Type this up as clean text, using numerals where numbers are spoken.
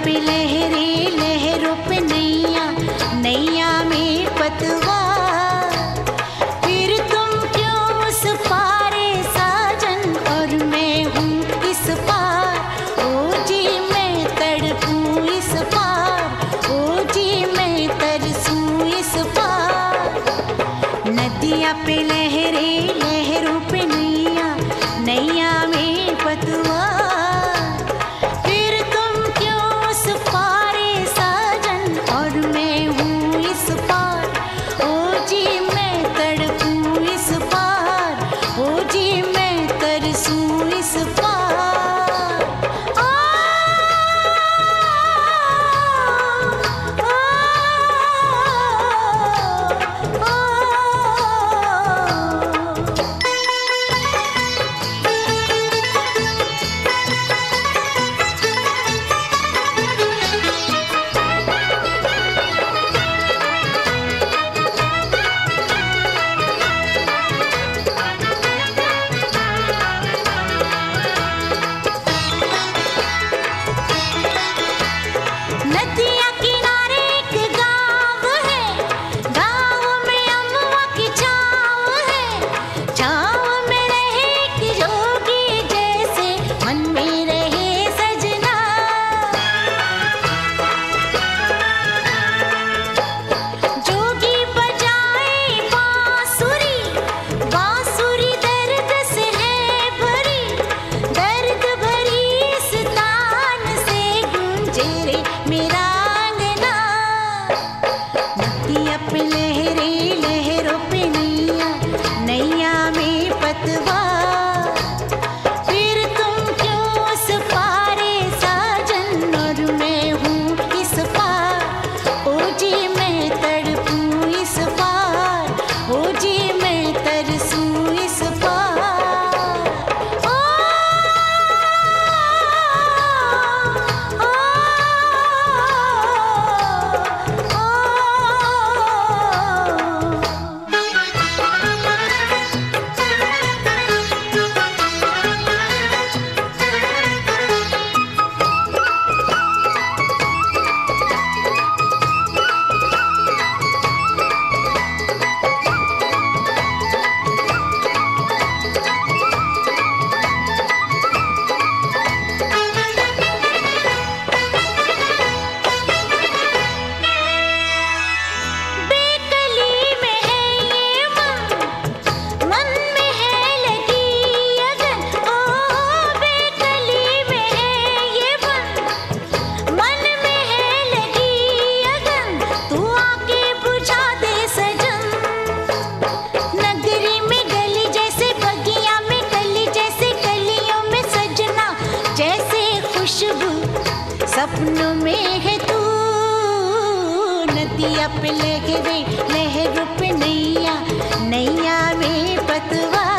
पे लहरे लहरों पे नैया, नैया में पतवार। फिर तुम क्यों उस पारे साजन और मैं हूँ इस पार। ओ जी मैं तड़पूं इस पार, ओ जी मैं तरसूं इस पार। नदिया पे लहरे लहरों पे नैया, नैया में पतवार। सपनों में है तू। नदिया पे लहरे लहरों पे नैया, नैया में पतवार।